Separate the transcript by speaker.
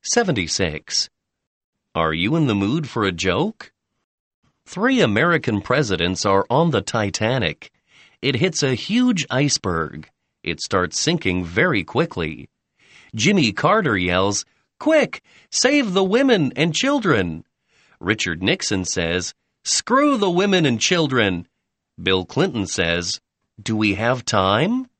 Speaker 1: 76. Are you in the mood for a joke? 3 American presidents are on the Titanic. It hits a huge iceberg. It starts sinking very quickly. Jimmy Carter yells, "Quick, save the women and children." Richard Nixon says, "Screw the women and children." Bill Clinton says, "Do we have time?"